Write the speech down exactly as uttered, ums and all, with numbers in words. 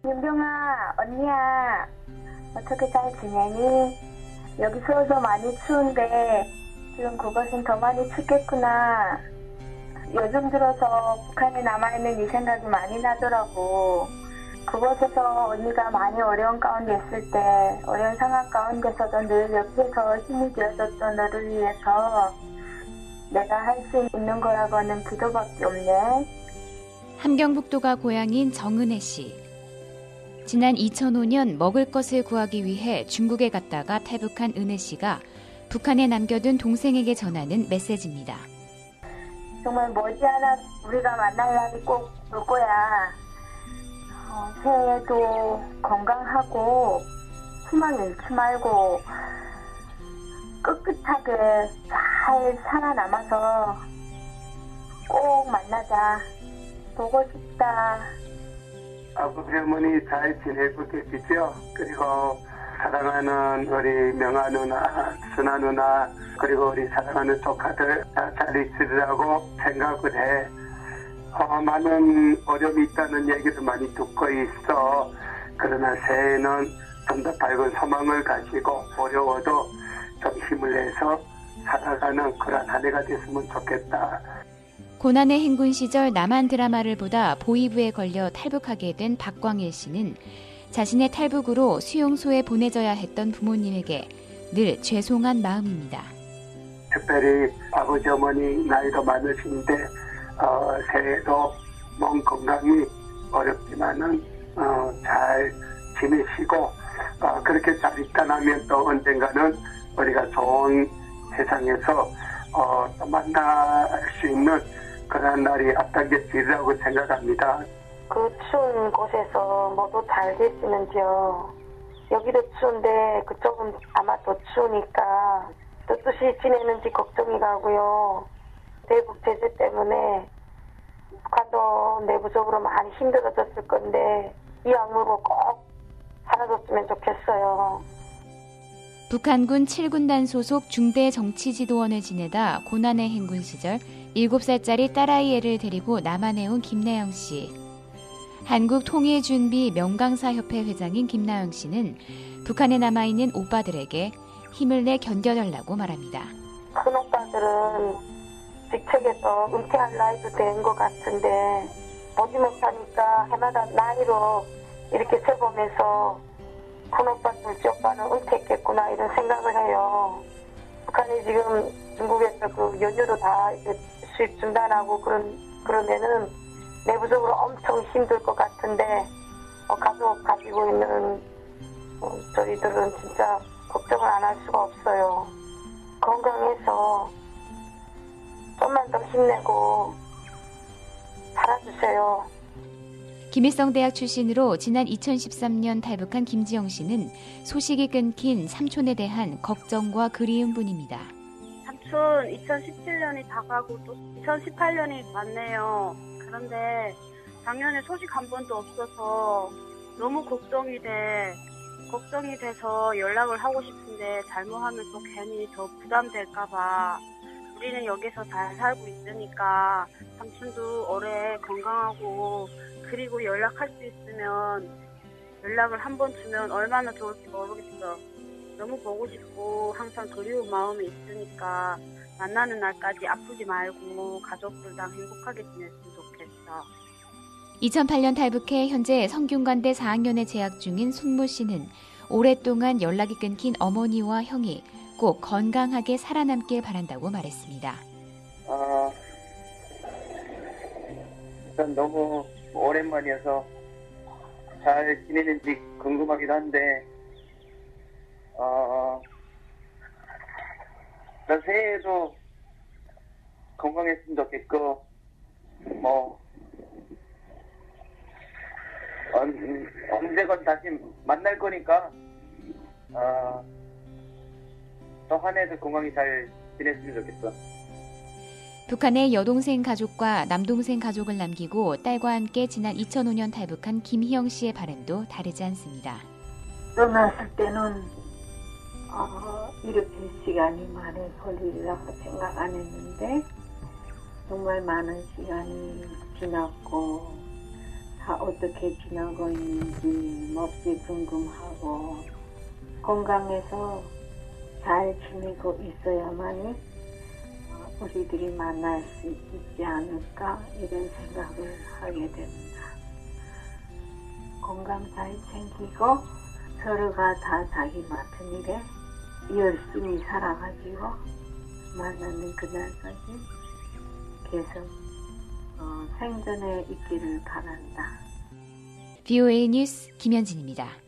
윤병아, 언니야. 어떻게 잘 지내니? 여기 서울도 많이 추운데 지금 그곳은 더 많이 춥겠구나. 요즘 들어서 북한에 남아있는 이 생각이 많이 나더라고. 그곳에서 언니가 많이 어려운 가운데 있을 때 어려운 상황 가운데서도 늘 옆에서 힘이 되어줬던 너를 위해서 내가 할 수 있는 거라고는 기도밖에 없네. 함경북도가 고향인 정은혜 씨. 지난 이천오 년 먹을 것을 구하기 위해 중국에 갔다가 탈북한 은혜 씨가 북한에 남겨둔 동생에게 전하는 메시지입니다. 정말 머지않아 우리가 만날 날이 꼭 올 거야. 어, 새해에도 건강하고 희망 잃지 말고 꿋꿋하게 잘 살아남아서 꼭 만나자. 보고 싶다. 아버지 어머니 잘 지내고 계시죠? 그리고 사랑하는 우리 명아 누나, 순아 누나, 그리고 우리 사랑하는 조카들 다 잘 있으리라고 생각을 해. 어, 많은 어려움이 있다는 얘기를 많이 듣고 있어. 그러나 새해에는 좀 더 밝은 소망을 가지고 어려워도 좀 힘을 내서 살아가는 그런 한 해가 됐으면 좋겠다. 고난의 행군 시절 남한 드라마를 보다 보이부에 걸려 탈북하게 된 박광일 씨는 자신의 탈북으로 수용소에 보내져야 했던 부모님에게 늘 죄송한 마음입니다. 특별히 아버지 어머니 나이도 많으신데 어, 새해도 몸 건강이 어렵지만은 어, 잘 지내시고 어, 그렇게 잘 있다면 또 언젠가는 우리가 좋은 세상에서 어, 또 만날 수 있는 그런 날이 앞당겨지리라고 생각합니다. 그 추운 곳에서 모두 잘 계시는지요? 여기도 추운데 그쪽은 아마 더 추우니까 뜻뜻이 지내는지 걱정이 가고요. 대북 제재 때문에 북한도 내부적으로 많이 힘들어졌을 건데 이 악물고 꼭 사라졌으면 좋겠어요. 북한군 칠 군단 소속 중대 정치지도원을 지내다 고난의 행군 시절 일곱 살짜리 딸아이를 데리고 남한에 온 김나영 씨. 한국통일준비 명강사협회 회장인 김나영 씨는 북한에 남아있는 오빠들에게 힘을 내 견뎌달라고 말합니다. 큰 오빠들은 직책에서 은퇴할 나이도 된 것 같은데 보지 못하니까 해마다 나이로 이렇게 세보면서 큰 오빠, 둘째 오빠는 은퇴했겠구나 이런 생각을 해요. 북한이 지금 중국에서 그 연료도 다 이제 수입 중단하고 그런 그러면은 내부적으로 엄청 힘들 것 같은데 어, 가족 가지고 있는 어, 저희들은 진짜 걱정을 안 할 수가 없어요. 건강해서 좀만 더 힘내고 살아주세요. 김일성대학 출신으로 지난 이천십삼 년 탈북한 김지영 씨는 소식이 끊긴 삼촌에 대한 걱정과 그리움 뿐입니다. 삼촌 이천십칠 년이 다가고 또 이천십팔 년이 왔네요. 그런데 작년에 소식 한 번도 없어서 너무 걱정이 돼. 걱정이 돼서 연락을 하고 싶은데 잘못하면 또 괜히 더 부담될까봐. 우리는 여기서 잘 살고 있으니까 삼촌도 올해 건강하고 그리고 연락할 수 있으면 연락을 한 번 주면 얼마나 좋을지 모르겠어. 너무 보고 싶고 항상 그리운 마음이 있으니까 만나는 날까지 아프지 말고 가족들랑 행복하게 지냈으면 좋겠어. 이천팔 년 탈북해 현재 성균관대 사 학년에 재학 중인 손모 씨는 오랫동안 연락이 끊긴 어머니와 형이 꼭 건강하게 살아남길 바란다고 말했습니다. 어, 일단 너무 오랜만이어서 잘 지내는지 궁금하기도 한데 어, 일단 새해에도 건강했으면 좋겠고 뭐 언, 언제건 다시 만날 거니까 어, 또 한 해도 건강히 잘 지냈으면 좋겠어. 북한의 여동생 가족과 남동생 가족을 남기고 딸과 함께 지난 이천오 년 탈북한 김희영 씨의 바람도 다르지 않습니다. 떠났을 때는 어, 이렇게 시간이 많이 걸리리라고 생각 안 했는데 정말 많은 시간이 지났고 다 어떻게 지나고 있는지 몹시 궁금하고 건강해서 잘 지내고 있어야만이 우리들이 만날 수 있지 않을까 이런 생각을 하게 됩니다. 건강 잘 챙기고 서로가 다 자기 맡은 일에 열심히 살아가지고 만나는 그날까지 계속 어, 생존해 있기를 바란다. 브이오에이 뉴스 김현진입니다.